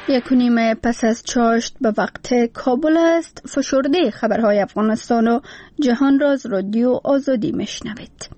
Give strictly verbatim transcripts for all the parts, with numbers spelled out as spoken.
یک و نیم پس از چاشت به وقت کابل است. فشرده خبرهای افغانستان و جهان را از رادیو آزادی میشنوید.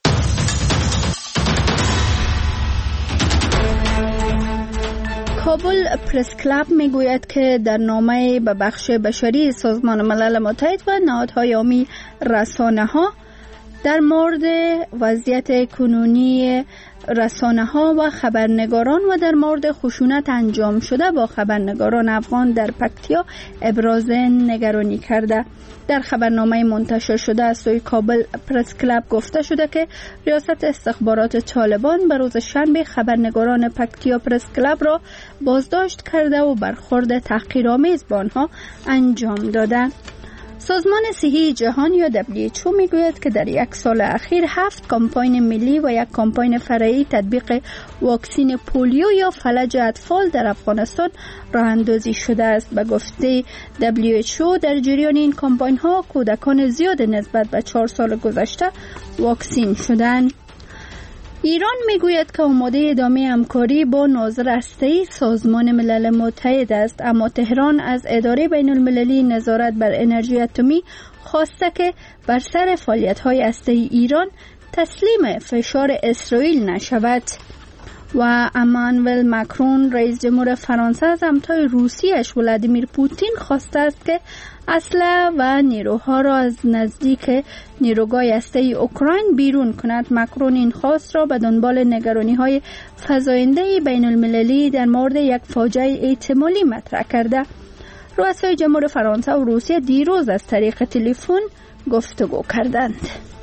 کابل پرس کلاب میگوید که در نامه به بخش بشری سازمان ملل متحد و نهادهای عامی رسانه ها در مورد وضعیت کنونی رسانه ها و خبرنگاران و در مورد خشونت انجام شده با خبرنگاران افغان در پکتیا ابراز نگرانی کرده. در خبرنامه منتشر شده از سوی کابل پرس کلاب گفته شده که ریاست استخبارات طالبان به روز شنبه خبرنگاران پکتیا پرس کلاب را بازداشت کرده و برخورد تحقیرآمیز با آنها انجام داده. سازمان صحی جهان یا دبلیو اچ او میگوید که در یک سال اخیر هفت کمپاین ملی و یک کمپاین فرعی تطبیق واکسین پولیو یا فلج اطفال در افغانستان راه اندازی شده است. به گفته دبلیو اچ او در جریان این کمپاین ها کودکان زیاد نسبت به چهار سال گذشته واکسین شدند. ایران میگوید که آماده ادامه همکاری با ناظر هسته‌ای سازمان ملل متحد است، اما تهران از اداره بین المللی نظارت بر انرژی اتمی خواسته که بر سر فعالیت‌های هسته‌ای ایران تسلیم فشار اسرائیل نشود. و امانوئل ماکرون رئیس جمهور فرانسه از همتای روسیش ولادیمیر پوتین خواسته است که اسلحه و نیروها را از نزدیک نیروگاه هسته‌ای اوکراین بیرون کند. ماکرون این خواست را به دنبال نگرانی‌های فزاینده بین المللی در مورد یک فاجعه احتمالی مطرح کرده. رؤسای جمهور فرانسه و روسیه دیروز از طریق تلفن گفتگو کردند.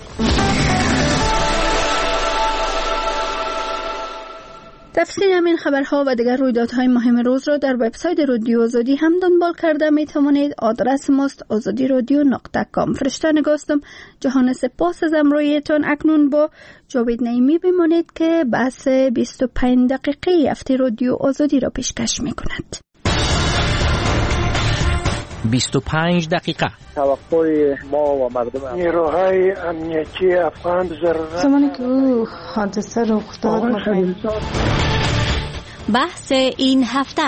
تفصیل همین خبرها و دیگر رویدادهای مهم روز را در وبسایت رادیو آزادی هم دنبال کرده می توانید. آدرس ماست آزادی رادیو نقطه کام. فرشته نگاستم. جهان سپاس از همراهیتان. اکنون با جاوید نعیمی بمانید که بحث بیست و پنج دقیقه هفته رادیو آزادی را پیشکش می کند. بیست و پنج دقیقه. توقع ما و مردم نیروهای امنیتی افغان ضرورت زمانی که او حادثه رخ داد بحث این هفته.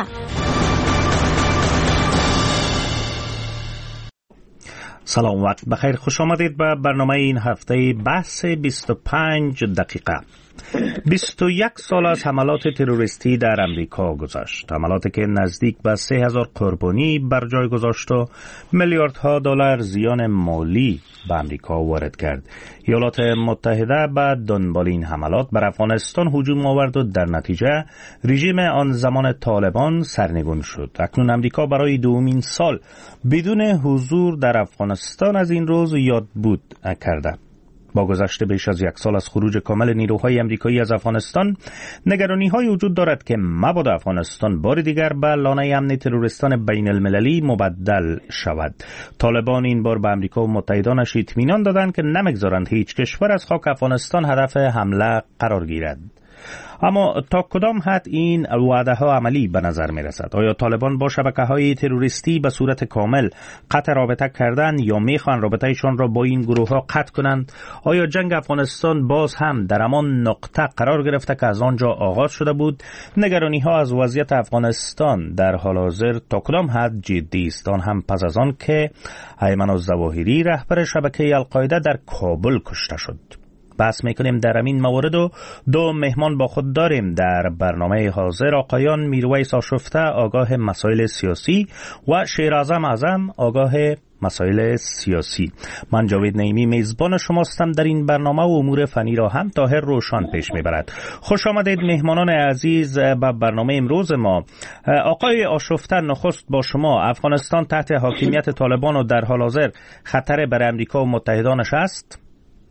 سلام، وقت بخیر، خوش آمدید به برنامه این هفته بحث بیست و پنج دقیقه. بیست و یک سال از حملات تروریستی در امریکا گذشت، حملاتی که نزدیک به سه هزار قربانی بر جای گذاشت و میلیاردها دلار زیان مالی به امریکا وارد کرد. ایالات متحده به دنبال این حملات بر افغانستان هجوم آورد و در نتیجه رژیم آن زمان طالبان سرنگون شد. اکنون امریکا برای دومین سال بدون حضور در افغانستان از این روز یاد بود کرده. با گذشت بیش از یک سال از خروج کامل نیروهای امریکایی از افغانستان، نگرانی‌های وجود دارد که مبادا افغانستان بار دیگر به لانه امن تروریستان بین المللی مبدل شود. طالبان این بار به امریکا و متحدانش اطمینان دادند که نمیگذارند هیچ کشور از خاک افغانستان هدف حمله قرار گیرد. اما تا کدام حد این وعده ها عملی به نظر می رسد؟ آیا طالبان با شبکه های تروریستی به صورت کامل قطع رابطه کردن یا می خوان رابطهشان را با این گروه ها قطع کنند؟ آیا جنگ افغانستان باز هم در همان نقطه قرار گرفته که از آنجا آغاز شده بود؟ نگرانی ها از وضعیت افغانستان در حال حاضر تا کدام حد جدی است؟ آن هم پس از آن که ایمن الظواهری رهبر شبکه القاعده در کابل کشته شد. بحث میکنیم در همین موارد و دو مهمان با خود داریم در برنامه حاضر. آقایان میرویس آشفته آگاه مسائل سیاسی و شیراعظم اعظم آگاه مسائل سیاسی. من جاوید نعیمی میزبان شماستم. در این برنامه و امور فنی را هم طاهر روشان پیش میبرد. خوش آمدید مهمانان عزیز به برنامه امروز ما. آقای آشفته، نخست با شما. افغانستان تحت حاکمیت طالبان و در حال حاضر خطر برای امریکا و متحدانش است؟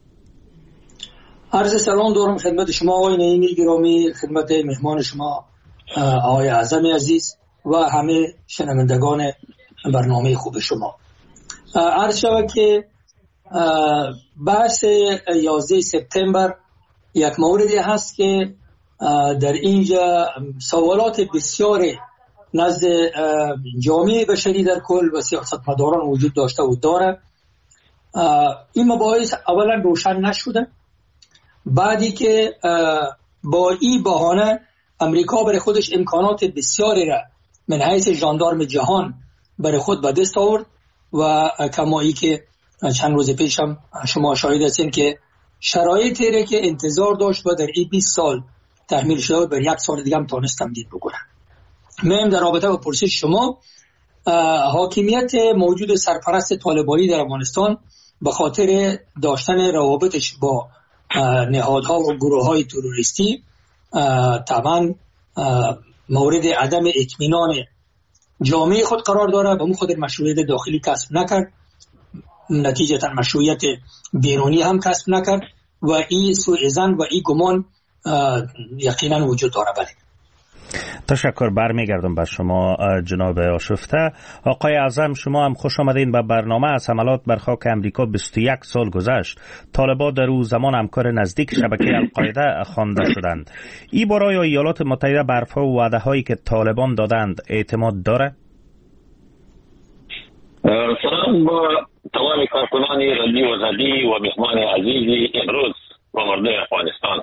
عرض سلام دارم خدمت شما آقای نعیمی گرامی، خدمت مهمان شما آقای اعظم عزیز و همه شنوندگان برنامه خوب شما. عرض شود که بحث یازده سپتامبر یک موردی هست که در اینجا سوالات بسیار نزد جامعه بشری در کل و سیاستمداران وجود داشته و داره. این مباحث اولا روشن نشده، بعدی که با این بهانه امریکا برای خودش امکانات بسیاری را من حیث ژاندارم جهان برای خود به دست آورد و کمایی که چند روز پیش هم شما شاهد هستین که شرایطی را که انتظار داشت و در این بیست سال تحمیل شده بر یک سال دیگه هم تانستم دید بکنم. من در رابطه با پرسش شما، حاکمیت موجود سرپرست طالبانی در افغانستان به خاطر داشتن روابطش با نهادها و گروه‌های تروریستی طبعا مورد عدم اطمینان جامعه خود قرار داره و اون خود مشروعیت داخلی کسب نکرد، نتیجتا مشروعیت بیرونی هم کسب نکرد و این سوء ظن و این گمان یقینا وجود داره. بله. تشکر. برمیگردم به شما جناب آشفته. آقای اعظم، شما هم خوش آمدین به برنامه. از حملات بر خاک امریکا بیست و یک سال گذشت. طالبان در او زمان همکار نزدیک شبکه القاعده خوانده شدند. این برای ایالات متحده بر حرفها و وعده هایی که طالبان دادند اعتماد داره؟ سلام با تمام کارکنان رادیو آزادی و مهمان عزیزی امروز و مردم افغانستان.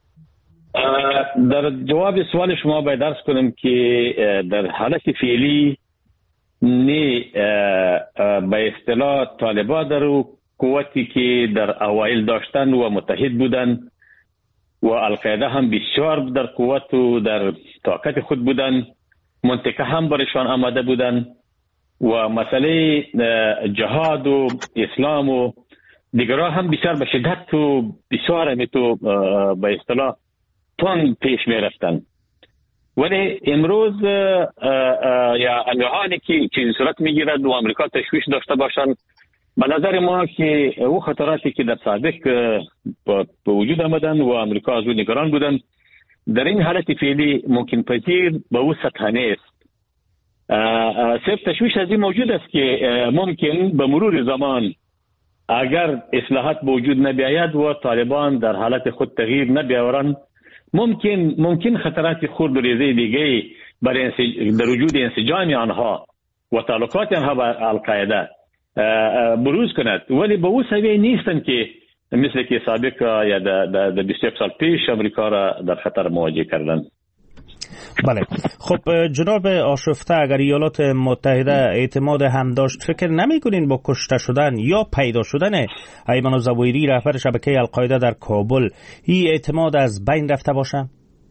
در جواب سوال شما باید درس کنم که در حالت فعلی نی به اصطلاح طالبان در قوتی که در اوایل داشتن و متحد بودن و القاعده هم بسیار در قوت و در طاقت خود بودن، منطقه هم برشان آماده بودن و مسئله جهاد و اسلام و دیگرها هم بسیار به شدت و بسیار همیتو به اصطلاح تون پیش می رفتن. ولی امروز یا الوحانی که چیزی صورت می گیرد و امریکا تشویش داشته باشند، به نظر ما که او خطراتی که در سابق به وجود آمدن و امریکا از او نگران بودن در این حالت فعلی ممکن پذیر به او سطح نیست. صرف تشویش از این موجود است که ممکن به مرور زمان اگر اصلاحات به وجود نبیاید و طالبان در حالت خود تغییر نبیاورند، ممکن ممکن خطرات خرد و ریزه دیگه برای در وجود انسجام آنها و تعلقات آنها با القاعده بروز کند. ولی به او سویه نیستن که مثل که سابق یا در بیست و یک سال پیش امریکا را در خطر مواجه کردن. بله. خب جناب آشفته، اگر ایالات متحده اعتماد هم داشت، فکر نمی کنین با کشته شدن یا پیدا شدن ایمن الظواهری رهبر شبکه القاعده در کابل این اعتماد از بین رفته باشه؟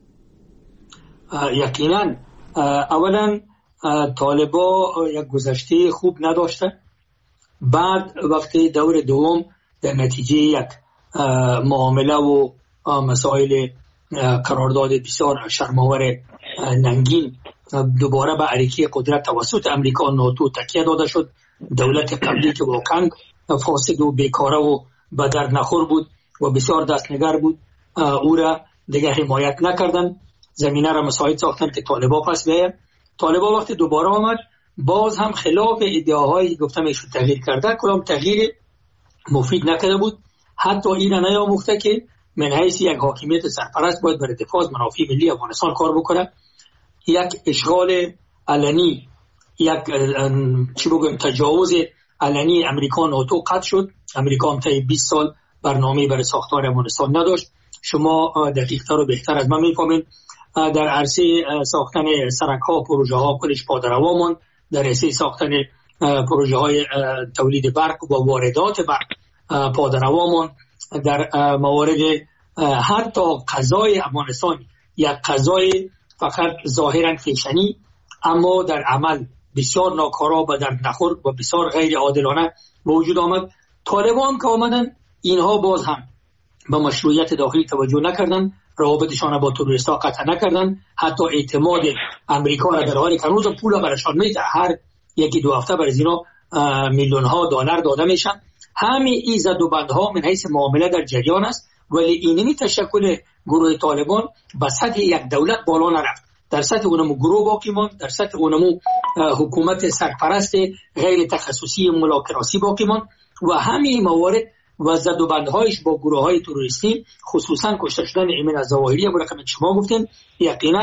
یقینا. اولا طالبا یک گذشته خوب نداشته. بعد وقتی دور دوم در نتیجه یک معامله و مسائل قرارداد بسیار شرم‌آور ننگین دوباره به علیه قدرت توسط امریکا و ناتو تکیه داده شد. دولت قبلی که واقعا فاسد و بیکاره و به درد نخور بود و بسیار دستنگر بود، او را دیگه حمایت نکردن، زمینه را مساعد ساختن که طالبا پس بیاید. طالبا وقتی دوباره آمد باز هم خلاف ادعاهایی گفتم ایشون تغییر کرده، کلام تغییر مفید نکرده بود. حتی این را نیاموخته که من حیث یک حاکمیت سرپرست باید برای دفاع از منافع ملی افغانستان کار بکنه. یک اشغال علنی، یک چی بگم تجاوز علنی امریکا ناتو قطع شد. امریکا هم طی بیست سال برنامه برای ساختار افغانستان نداشت. شما دقیق‌تر و بهتر از من می‌فهمید. در عرصه ساختن سرک‌ها، پروژه‌ها کلش پادروا ماند. در عرصه ساختن پروژه‌های تولید برق و واردات برق پادروا ماند. در موارد حتی قضای افغانستان یک قضای فقط ظاهرا فیشنی اما در عمل بسیار ناکارا و در نخور و بسیار غیر عادلانه وجود آمد. طالبان که آمدن اینها باز هم به مشروعیت داخلی توجه نکردن، روابطشان با تروریستا قطع نکردن، حتی اعتماد امریکا را در حالی که روز پول برشان میده، هر یکی دو هفته برای اینا میلیون ها دلار داده میشن. همین این زد و بندها من حیث معامله در جریان است، ولی اینمی تشکل گروه طالبان به سطح یک دولت بالا نرفت. در سطح اونمو گروه باقی ماند، در سطح اونمو حکومت سرپرست غیر تخصصی ملاکراسی باقی ماند و همین موارد و زد و بندهایش با گروه های تروریستی، خصوصا کشته شدن ایمن الظواهری و رقم شما گفتین، یقینا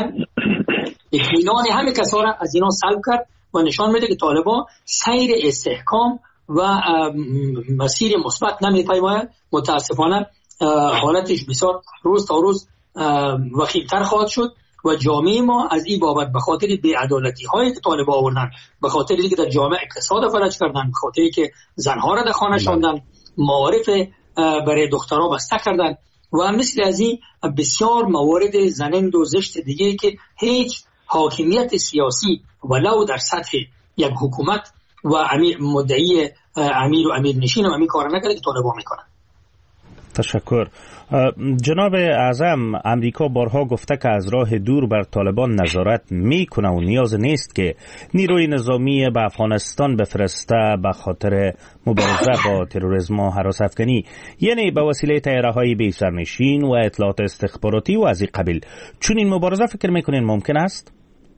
اطمینان همه کسا را از اینا سلب کرد و نشان میده که طالبان سیر استحکام و مسیر مثبت نمیپیماید. متاسفانه حالتش بسیار روز تا روز وخیم‌تر خواهد شد و جامعه ما از این بابت به خاطر بی‌عدالتی هایی که طالبان آوردن، به خاطر اینکه در جامعه اقتصاد فلج کردن، به خاطر اینکه زنها را در خانه شوندن، معارف برای دخترها بسته کردن و مثل از این بسیار موارد زنند و زشت دیگه که هیچ حاکمیت سیاسی ولو در سطح یک حکومت و امیر مدعی امیر و امیر نشین و امیر کار نکرده که طالبان میکنن. تشکر. جناب اعظم، امریکا بارها گفته که از راه دور بر طالبان نظارت میکنه و نیاز نیست که نیروی نظامی به افغانستان بفرسته به خاطر مبارزه با تروریسم و هراس افکنی، یعنی به وسیله طیاره‌های بی سرنشین و اطلاعات استخباراتی و از این قبیل. چون این مبارزه فکر میکنین ممکن است؟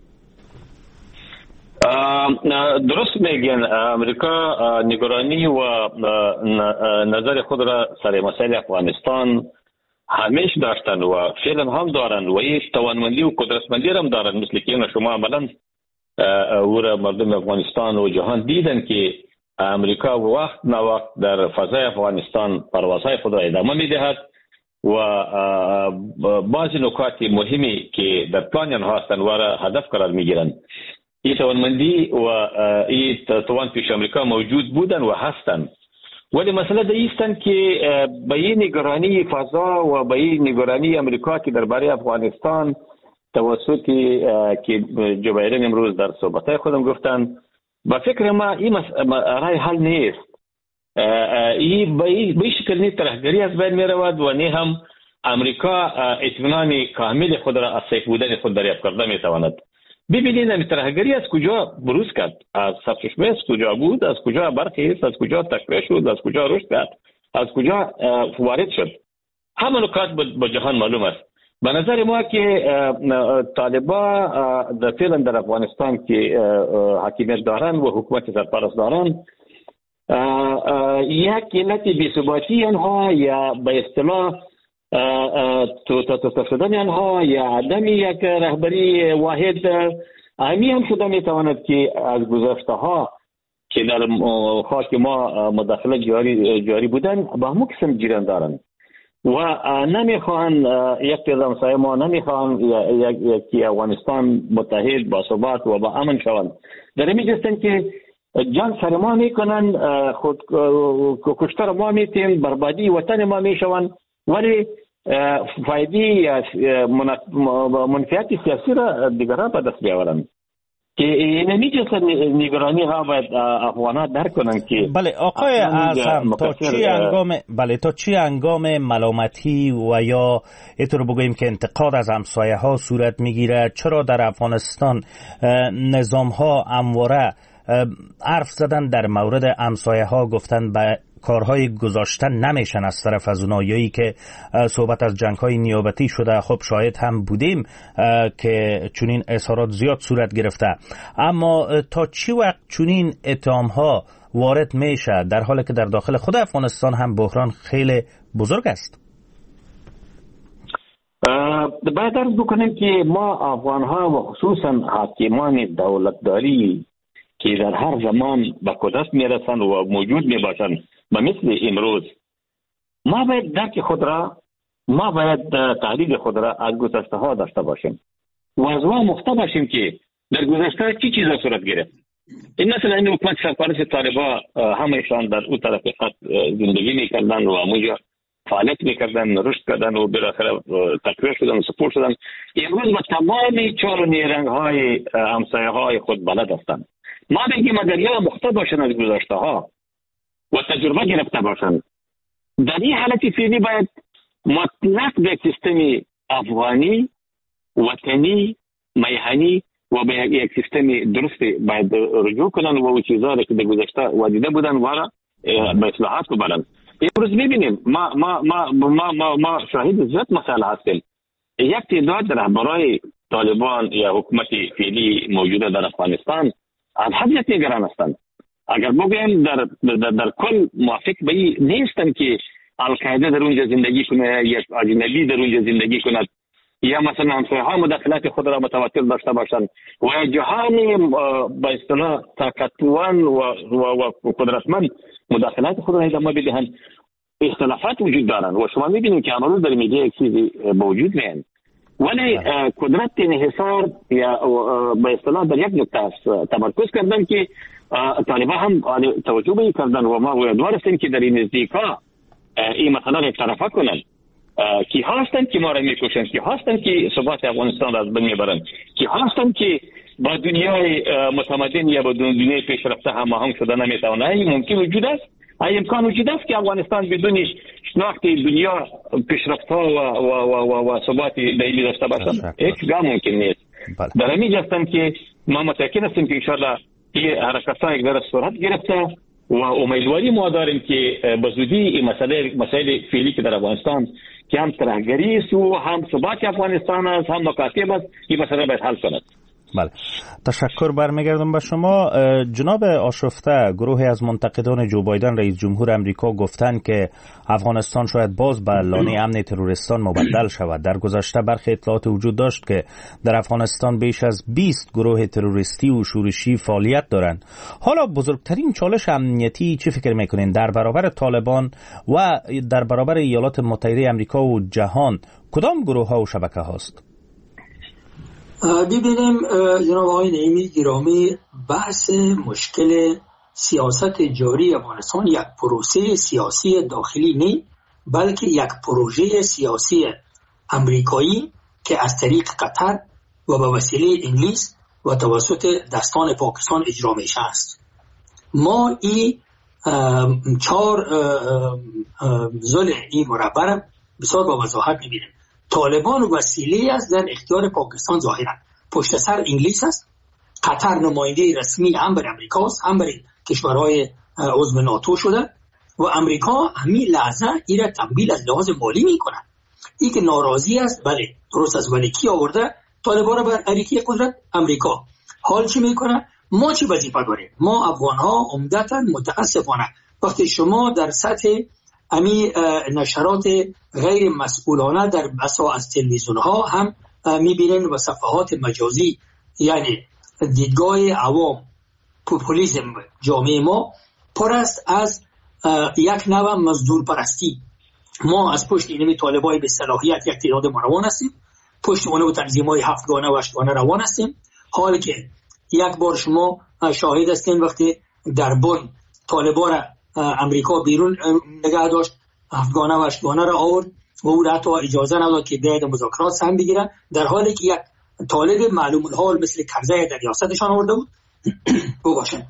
درست میگن. امریکا نگرانی و نظر خود را سر مسائل افغانستان همیشه داشتن و فعلا هم دارن و این توانمندی و قدرتمندی هم دارن، مثل که شما عملا او مردم افغانستان و جهان دیدن که امریکا وقت نه وقت در فضای افغانستان پروازهای خود را ادامه میدهد و بعضی نکات مهمی که در پلان آنها هستند و را هدف قرار میگیرند. این توانمندی و این توان پیش امریکا موجود بودن و هستند، ولی مسئله در ایستن که به این نگرانی فضا و به این نگرانی امریکا که درباره افغانستان توسط که جو بایدن امروز در صحبتهای خودم گفتن، با فکر ما این رای حل نیست. این به این شکل نیست طرحگری از بین می رود و نه هم امریکا اطمینان کامل خود را از صحیح بودن خود دریافت کرده می تواند. ببینید این طرحگری از کجا بروز کرد، از سرچشمه از کجا بود، از کجا برخیست، از کجا تشویق شد، از کجا رشد کرد، از کجا وارد شد. همه نکات با جهان معلوم است. به نظر ما که طالبان در فعلا در افغانستان که حاکمیت دارن و حکومت سرپرست دارن، یک علت بی‌ثباتی آنها یا به اصطلاح تو تو تو شدن آنها یا عدم یک رهبری واحد همی هم شده میتواند که از گذشته ها که در خاک ما مداخله جاری جاری بودن با همون قسم جیران دارن و نمیخوان یک همسایه ما نمیخوان یک افغانستان متحد با ثبات و با امن شوند. در این جستن که جان سر ما میکنن، خود کشتار ما میتیم، بربادی وطن ما میشوند، ولی فایده منفعت سیاسی را دیگرها به دست بیاورند که اینمی جسد نگرانی ها باید افغانها درک کنند که بله آقای اعظم تا چی انگام بله تا چی انگام ملامتی و یا اینطور بگوییم که انتقاد از همسایه ها صورت میگیره؟ چرا در افغانستان نظام ها همواره حرف زدن در مورد همسایه ها، گفتن به کارهای گذاشتن نمیشن از طرف از اونایی که صحبت از جنگ‌های نیابتی شده؟ خب شاید هم بودیم که چنین اظهارات زیاد صورت گرفته، اما تا چی وقت چنین اتهام‌ها وارد میشه در حالی که در داخل خود افغانستان هم بحران خیلی بزرگ است؟ باید عرض بکنیم که ما افغان‌ها و خصوصا حاکمان دولتداری که در هر زمان به قدرت میرسند و موجود میباشند و مثل امروز، ما باید درک خود را ما باید تحلیل خود را از گذشته ها داشته باشیم و از ما مخته باشیم که در گذشته چی چیزا صورت گرفت. این مثلا این حکومت سرپرست طالبان همهشان در اون طرف خط زندگی میکردن و همونجا فعالیت میکردن، رشد کردن و بالاخره تکویر شدن و سپور شدن. امروز با تمامی چهار نیرنگ های همسایه های خود بلد هستند. ما بگیم اگر یا مخته باشن از گذشته ها و تجربه گرفته باشن، در این حالت فعلی باید مطلق به سیستم افغانی وطنی میهنی و به یک سیستم درست باید رجوع کنن و اون چیزها که در گذشته وادیده بودن و به اصلاحات ببرن. امروز میبینیم ما ما ما ما ما, ما شاهد زیاد مسائل هستیم. یک تعداد رهبرای طالبان یا حکومت فعلی موجوده در افغانستان از حد نگران هستند. اگر بگویم در, در در کل موافق به این نیستن که القاعده در اونجا زندگی کنه یا اجنبی در اونجا زندگی کند یا مثلا همسایه ها مداخلات خود را متواتر داشته باشند و جهان به اصطلاح طاقتوان و, و, و قدرتمند مداخلات خود را ادامه بدهند. اختلافات وجود دارند و شما میبینید که امروز در میدیا یک چیزی موجود نیست. ولی قدرت انحصار یا به اصطلاح در یک نقطه تمرکز کردن که طالبان هم توجه به کردن و ما امیدوار هستیم که در این نزدیکا این مثلا یک طرفه کنن که هستن که ما را میکشن، که هستن که ثبات افغانستان را از بین میبرن، که هستن که با دنیای متمدن یا با دنیای پیشرفته هماهنگ شده نمیتونه. این ممکن وجود است، این امکان وجود است که افغانستان بدون شناخت دنیا پیشرفته و و و و, و ثبات دائمی داشته باشه. هیچ گام ممکن نیست. در همین هستم که ما متأکد هستیم که ان شاء الله این حرکت‌ها یک ذره صورت گرفته و امیدواری ما داریم که به زودی این مسئله مسائل فعلی که در افغانستان که هم ترهگری است و هم ثبات افغانستان است، هم مکاتب است، این مسئله باید حل کند. بله، تشکر. برمیگردم به شما. جناب آشفته، گروهی از منتقدان جو بایدن رئیس جمهور امریکا گفتند که افغانستان شاید باز به لانه امن تروریستان مبدل شود. در گذشته برخی اطلاعات وجود داشت که در افغانستان بیش از بیست گروه تروریستی و شورشی فعالیت دارند. حالا بزرگترین چالش امنیتی چی فکر میکنین در برابر طالبان و در برابر ایالات متحده امریکا و جهان کدام گروه ها و شبکه هاست؟ ببینیم جناب آقای نعیمی گرامی، بحث مشکل سیاست جاری افغانستان یک پروسه سیاسی داخلی نه، بلکه یک پروژه سیاسی امریکایی که از طریق قطر و به وسیله انگلیس و توسط دستان پاکستان اجرا میشه است. ما این چهار زل این مربع بسیار با وضاحت میبینیم. طالبان وسیله است در اختیار پاکستان ظاهرا، پشت سر انگلیس است. قطر نماینده رسمی هم بر امریکا است، هم بر کشورهای عضو ناتو شده و امریکا همین لحظه این را تمویل از لحاظ مالی میکنه. این که ناراضی است، بله درست است، ولی کی آورده طالبان را بر اریکی قدرت؟ امریکا. حال چی میکنه؟ ما چی وظیفه داریم؟ ما افغان ها عمدتا متاسفانه وقتی شما در سطح امی نشرات غیر مسئولانه در بسا از تلویزیون ها هم میبینن و صفحات مجازی، یعنی دیدگاه عوام، پوپولیسم جامعه ما پر است از یک نوع مزدور پرستی. ما از پشت اینمی طالبای به صلاحیت یک تعداد ما روان هستیم، پشت اونه و تنظیمای هفتگانه و هشتگانه روان هستیم. حالی که یک بار شما شاهد هستین وقتی در بن طالبا را امریکا بیرون نگه داشت، هفتگانه و هشتگانه را آورد و او را حتی اجازه نداد که بیاید مذاکرات سهم بگیرن، در حالی که یک طالب معلوم الحال مثل کرزی در ریاستشان آورده بود بباشن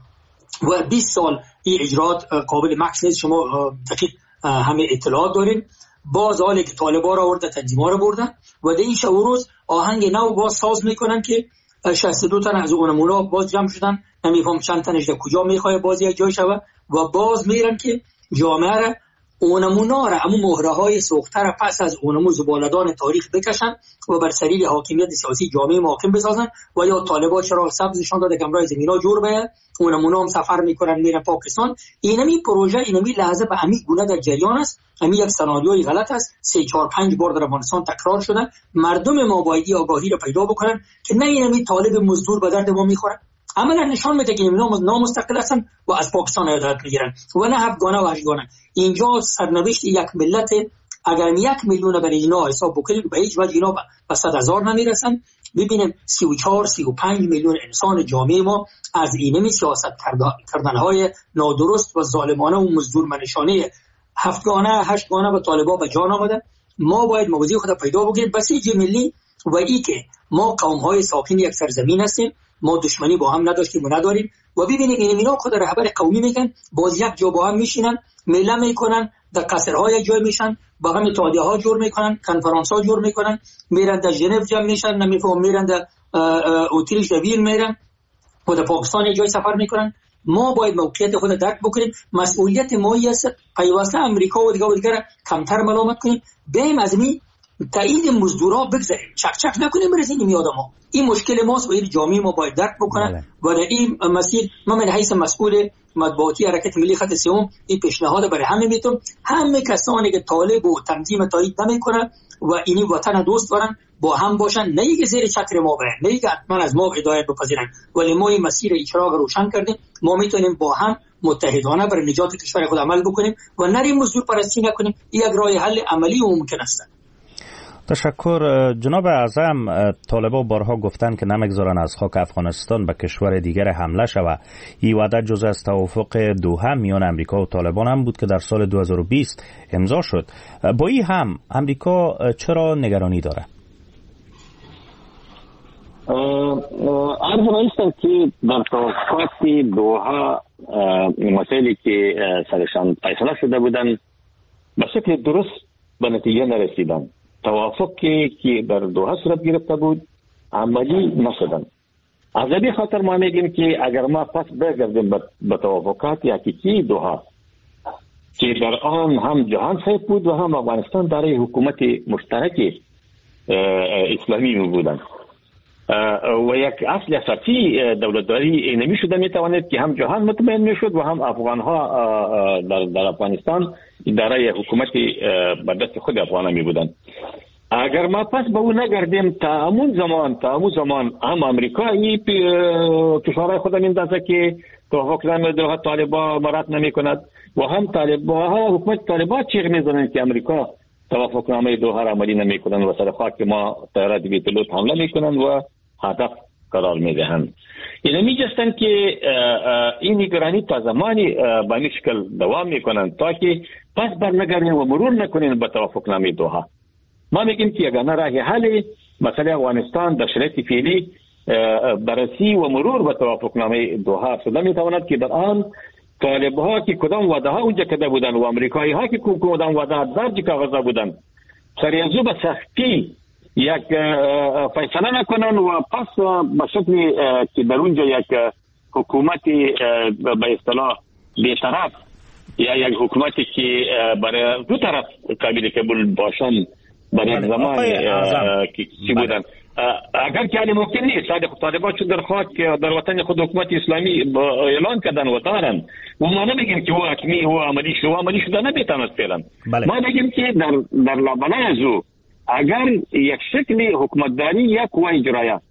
و بیست سال این اجرات قابل مکس نیست. شما دقیق همه اطلاعات دارین. باز حالی که طالبا را آورده تنظیم‌ها را بردن و در این شب و روز آهنگ نو باز ساز میکنن که شصت و دو تن از اونمونا باز جمع شدن، نمیفهم چند تنش در کجا میخواه باز یک جای شوه و باز میرن که جامعه را اونمونا را امو مهره های سوخته را پس از اونمو زبالدان تاریخ بکشن و بر سریل حاکمیت سیاسی جامعه محاکم بسازن و یا طالبان چرا سبزشان داده کمرای زمینا جور بیاد، اونمونا هم سفر میکنن میرن پاکستان. اینمی پروژه اینمی لحظه به امی گونه در جریان است. امی یک سناریوی غلط است، سه چهار پنج بار در افغانستان تکرار شده. مردم ما باید آگاهی را پیدا بکنن که نه اینمی طالب مزدور به درد ما میخوره، عملا نشان میده که اینا نامستقل هستن و از پاکستان عدالت میگیرن و نه هفتگانه و هشتگانه. اینجا سرنوشت یک ملت اگر یک میلیون بر اینا حساب بکنیم به هیچ وجه اینا به صد هزار نمیرسن. ببینیم سی و چهار سی و پنج میلیون انسان جامعه ما از اینمی سیاست کردنهای نادرست و ظالمانه و مزدور منشانه هفتگانه هشتگانه و طالبان به جان آمدن. ما باید موضوع خود پیدا بگیریم بسیج ملی و ای که ما قوم‌های ساکن یک سرزمین هستیم، ما دشمنی با هم نداشتیم و نداریم و ببینید این اینا خود رهبر قومی میگن باز یک جا با هم میشینن میله میکنن، در قصرهای جای میشن با هم اتحادیه ها جور میکنن، کنفرانس ها جور میکنن، میرن در ژنو جمع میشن، نمیفهم میرن در اتریش در وین میرن و در پاکستان جای سفر میکنن. ما باید موقعیت خود درک بکنیم. مسئولیت ما است پیوسته امریکا و دیگه و دیگه کمتر ملامت کنیم، بریم از می تایید مزدورا بگذاریم، چک چک نکنیم برسیم میاد ما. این مشکل ماست و این جامعه ما باید درک بکنه و در این مسیر ما من حیث مسئول مطبوعاتی حرکت ملی خط سوم این پیشنهاد برای همه میتونم، همه کسانی که طالب و تنظیم تایید نمیکنن و اینی وطن دوست دارن با هم باشن، نه اینکه زیر چتر ما برن، نه اینکه حتما از ما هدایت بپذیرن، ولی ما این مسیر اجراق روشن کردیم. ما میتونیم با هم متحدانه برای نجات کشور خود عمل بکنیم و نریم مزدور پرستی نکنیم. یک راه حل عملی و ممکن است. تشکر. جناب اعظم، طالبان بارها گفتند که نمیگذارن از خاک افغانستان به کشور دیگر حمله شود. این وعده جزء از توافق دوحه میان امریکا و طالبان هم بود که در سال دو هزار و بیست امضا شد. با این هم امریکا چرا نگرانی داره؟ عرض رئیستم که در توافقات دوحه مسائلی که سرشان فیصله شده بودن به شکل درست به نتیجه نرسیدن. توافقی که در دوحه صورت گرفته بود عملی نشدن. از این خاطر ما میگیم که اگر ما پس برگردیم به توافقات حقیقی دوحه که در آن هم جهان صاحب بود و هم افغانستان دارای حکومت مشترک اسلامی می بودند و یک اصل اساسی دولتداری نمی شده می توانید که هم جهان مطمئن می شد و هم افغان ها در, در افغانستان دارای حکومت به دست خود افغان می بودند. اگر ما پس به اون نگردیم تا همون زمان تا همون زمان هم امریکایی کشورهای خود میندازه که توافق دوحه طالبان مراد نمی کند و هم طالبان ها حکومت طالبان چیغ میزنند که امریکا توافقنامه دوحه را عملی نمی کنند و سر خاک ما طیارات بی پیلوت حمله می کنند و هدف قرار می دهند. این می جستند که این نگرانی تا زمانی به این شکل دوام می کنند تا که پس برنگردیم و مرور نکنیم به توافقنامه دوحه. ما میگیم که یگانه راه حل مسئله افغانستان در شرایط فعلی بررسی و مرور به توافقنامه دوحه شده می تواند که در آن طالب‌ها که کدام وعده ها اونجا کرده بودند و امریکایی ها که کدام وعده ها درج کاغذ بودند سریعزو به سختی یک فیصله نکنند و پس به شکلی که در اونجا یک حکومت به اصطلاح بی‌طرف یا یک حکومتی که برای دو طرف قابل قبول باشند برای زمان که چی بودن اگر که علی ممکن نیست صادق طالبان چون در خاک در وطن خود حکومت اسلامی اعلان کردن و دارن و ما نمیگیم که هو حکمی هو عملی شو عملی شده نمیتونست فعلا ما میگیم که در در لابلای ازو اگر یک شکل حکومتداری یا قوه اجرایه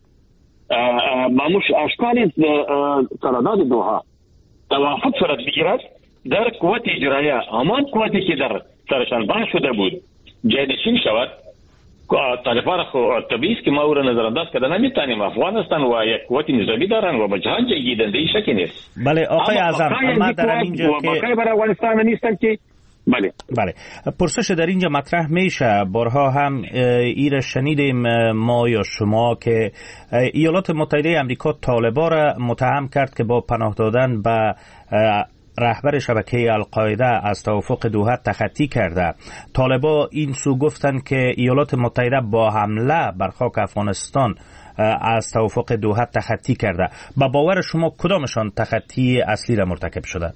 ماموش اشکال قرارداد دوحه توافق صورت بگیرد در قوه اجرایه همان قوتی که در سرشان بحث شده بود جایدشین شود طالبان خو طبیعی است که ما او را نظرانداز کرده نمیتونیم. افغانستان و یک قوت نظامی دارن و به جهان جنگیدنده این شکی نیست. بله آقای اعظم ما در اینجا که برای افغانستان نیستن که بله بله پرسش در اینجا مطرح میشه. بارها هم ایره شنیدیم ما یا شما که ایالات متحده آمریکا طالبان را متهم کرد که با پناه دادن به رهبر شبکه القاعده از توافق دوحه تخطی کرده. طالبان این سو گفتن که ایالات متحده با حمله بر خاک افغانستان از توافق دوحه تخطی کرده. با باور شما کدامشان تخطی اصلی را مرتکب شده؟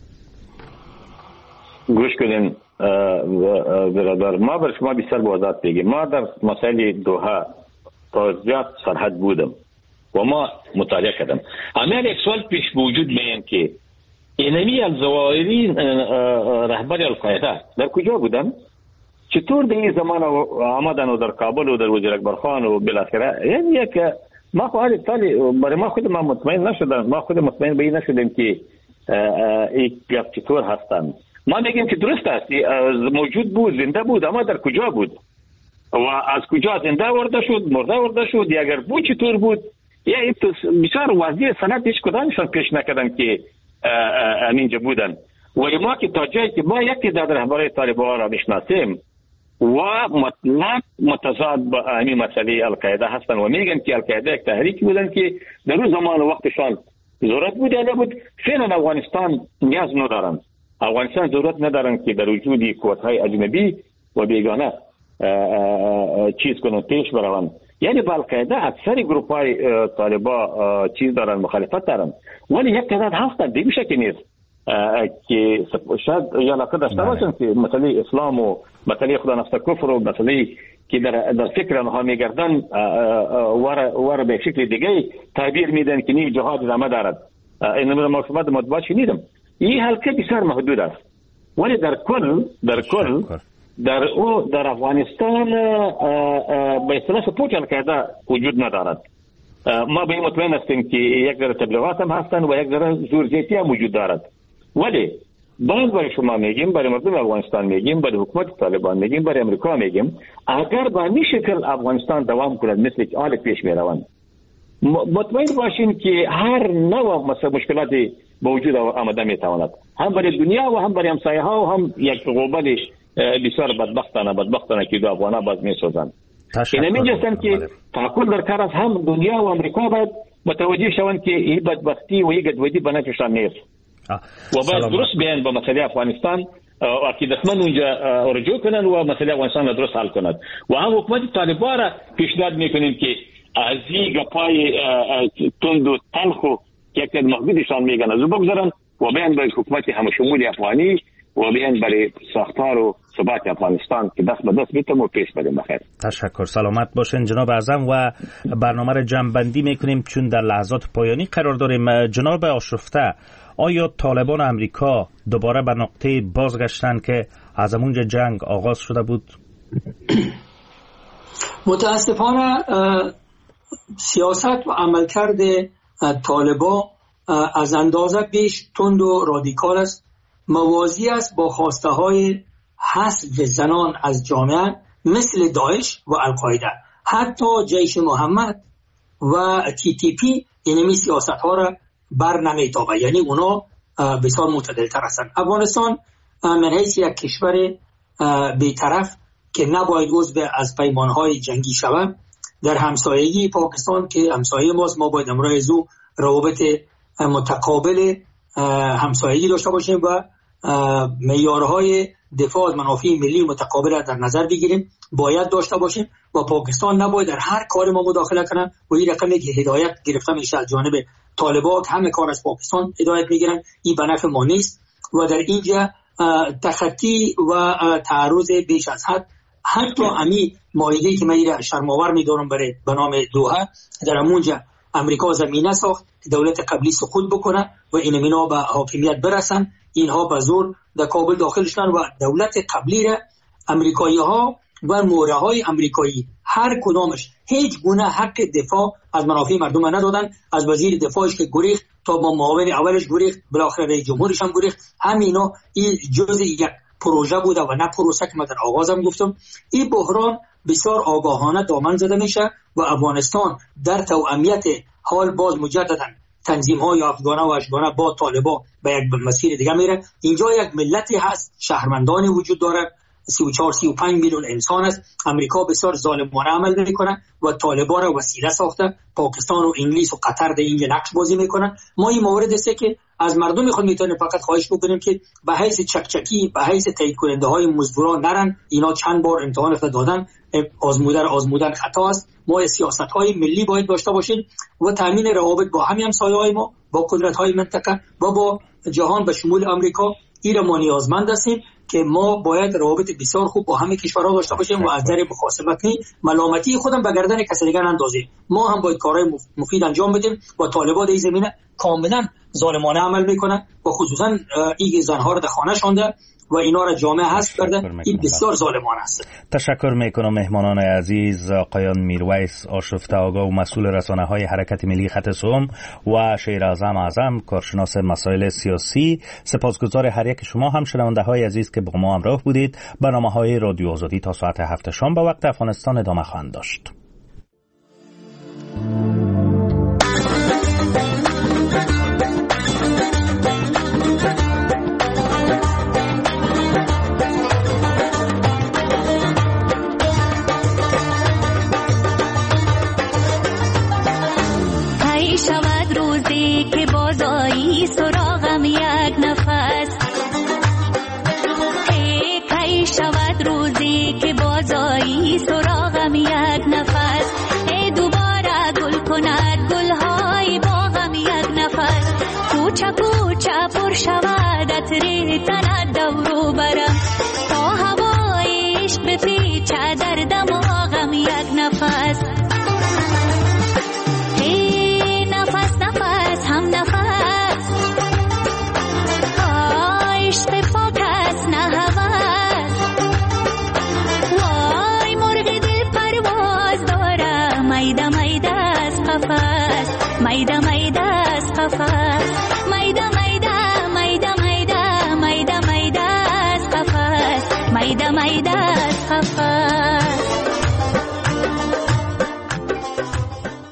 گوش کنین برادر، ما بر شما بسیار بوضاحت بگیم. ما در مسائل دوحه تا زیاد سرحد بودم و ما مطالعه کردم. همین یک سوال پیش وجود میاد که اینمی الزوائری رهبر القاعده در کجا بودن؟ چطور در این زمان آمدن و در کابل و در وزیر اکبر خان و بالاخره یعنی یک ما خواهد تالی برای ما خود ما مطمئن نشدم ما خود مطمئن به این نشدیم که این گفت چطور هستند. ما میگیم که درست است موجود بود زنده بود اما در کجا بود و از کجا زنده ورده شد مرده ورده شد یا اگر بود چطور بود یا بسیار واضح سند هیچ کدامشان پیش نکردن که اینجا بودن. ولی ما که تا جایی که ما یکی در رهبرای طالبان را میشناسیم و مطلق متضاد با این مسئله القاعده هستن و میگن که القاعده یک تحریکی بودن که در اون زمان و وقتشان ضرورت بود یا نبود. فعلا افغانستان نیاز ندارن. افغانستان ضرورت ندارن که در وجود قوت‌های اجنبی و بیگانه چیز کنن پیش بروند. یعنی با القاعده اکثر گروپ‌های طالبان چیز دارن مخالفت دارن ولی یک تعداد هستن دیگه شکی نیست که شاید یا علاقه داشته باشن که مسئله اسلام و مسئله خدا نفس کفر و مسئله که در در فکر آنها میگردن ور ور به شکل دیگه تعبیر میدن که نی جهاد ادامه دارد. این مطلب مطبوعات شنیدم. این حلقه بسیار محدود است ولی در کل در کل در او در افغانستان به اصطلاح سپورت القاعده وجود ندارد. ما به این مطمئن هستیم که یک ذره تبلیغات هم هستند و یک ذره زورزیتی هم وجود دارد ولی باز برای شما میگیم، برای مردم افغانستان میگیم، برای حکومت طالبان میگیم، برای امریکا میگیم، اگر به این شکل افغانستان دوام کند مثل که حال پیش میروند، مطمئن باشین که هر نوع مشکلاتی به وجود آمده میتواند، هم برای دنیا و هم برای همسایه ها و هم یک غوبل بسیار بدبختانه بدبختانه که دو افغانها باز میسازند. این میجستن که تحکل در کار است، هم دنیا و امریکا باید متوجه شوند که این بدبختی و این گدودی به نفعشان نیست و باید درست بیان با مسئله افغانستان و عقیدتمند اونجا رجوع کنند و مسئله افغانستان را درست حل کنند. و هم حکومت طالبان را پیشنهاد میکنیم که از این گپای تند و تلخ و که یک محدودشان میگن از بگذارن و بیان به حکومت همشمول افغانی و بیان برای ساختار و ثبات افغانستان که دست به دست بیتم و پیش بریم. بخیر. تشکر، سلامت باشین جناب اعظم. و برنامه را جمع‌بندی میکنیم چون در لحظات پایانی قرار داریم. جناب آشفته، آیا طالبان امریکا دوباره به نقطه بازگشتن که از اونجا جنگ آغاز شده بود؟ متاسفانه سیاست و عملکرد طالبان از اندازه بیش تند و رادیکال است، موازی است با خواسته های حذف زنان از جامعه مثل داعش و القاعده. حتی جیش محمد و تی تی پی اینمی سیاست ها را بر نمیتابه، یعنی اونا بسیار معتدل تر هستند. افغانستان من حیث یک کشور بی‌طرف که نباید عضو از پیمان های جنگی شود، در همسایگی پاکستان که همسایه ماست، ما باید امروز او روابط متقابل همسایگی داشته باشیم و معیارهای دفاع از منافع ملی متقابل در نظر بگیریم، باید داشته باشیم و پاکستان نباید در هر کار ما مداخله کنه و این رقمی که هدایت گرفته میشه از جانب طالبان، همه کار از پاکستان هدایت میگیرن، این به نفع ما نیست و در اینجا تخطی و تعرض بیش از حد، حتی امی مایده‌ای که من این شرم‌آور میدونم برای به نام دوحه، در همونجا امریکا زمینه ساخت که دولت قبلی سقوط بکنه و این اینا به حاکمیت برسن، اینها به زور در کابل داخل شدن و دولت قبلی را امریکایی ها و موره های امریکایی هر کدامش هیچ گونه حق دفاع از منافع مردم ندادن. از وزیر دفاعش که گریخت تا با معاون اولش گریخت، بالاخره رئیس جمهورش هم گریخت. همینا این جزء یک پروژه بوده و نه پروسه که من در آغازم گفتم. این بحران بسیار آگاهانه دامن زده میشه و افغانستان در توأمیت حال باز مجددا تنظیم های افغانه و اشغانه با طالبان به یک مسیر دیگه میره. اینجا یک ملتی هست، شهروندانی وجود داره، سی و چهار سی و پنج میلیون انسان است. امریکا بسیار ظالمانه عمل میکنه و طالبان را وسیله ساخته، پاکستان و انگلیس و قطر در اینجا نقش بازی میکنن. ما این مورد است که از مردم خود میتونیم فقط خواهش بکنیم که به حیث چکچکی، به حیث تایید کننده های مزدورا نرن. اینا چند بار امتحان دادن، آزمودن آزمودن خطا است. ما سیاست های ملی باید داشته باشیم و تامین روابط با همین همسایه های ما، با قدرت های منطقه و با جهان به شمول امریکا. این ما نیازمند هستیم که ما باید روابط بسیار خوب با همه کشورها داشته باشیم و از در مخاصمت نی ملامتی خودم به گردن کسی دیگر نندازیم. ما هم باید کارهای مفید انجام بدیم و طالبان در این زمینه کاملا ظالمانه عمل میکنن و خصوصا این زنها رو در خانه شونده و اینا را جامعه حذف کرده. این بسیار ظالمانه است. تشکر میکنم مهمانان عزیز، آقایان میرویس آشفته آگاه و مسئول رسانه های حرکت ملی خط سوم و شیر اعظم اعظم کارشناس مسائل سیاسی. سپاسگزار هر یک شما هم شنونده های عزیز که با ما همراه بودید. برنامه های رادیو آزادی تا ساعت هفت شام به وقت افغانستان ادامه خواهند داشت. سراغم یک نفس ای کی شود روزی که بازایی سراغم یک نفس ای دوباره گل کند گلهای باغم یک نفس کوچه کوچه پر شود عطر تنت دورو برم تا هوای عشق بپیچه در دماغم یک نفس ای نفس نفس هم نفس میده میده از قفس میده میده میده میده میده ای دست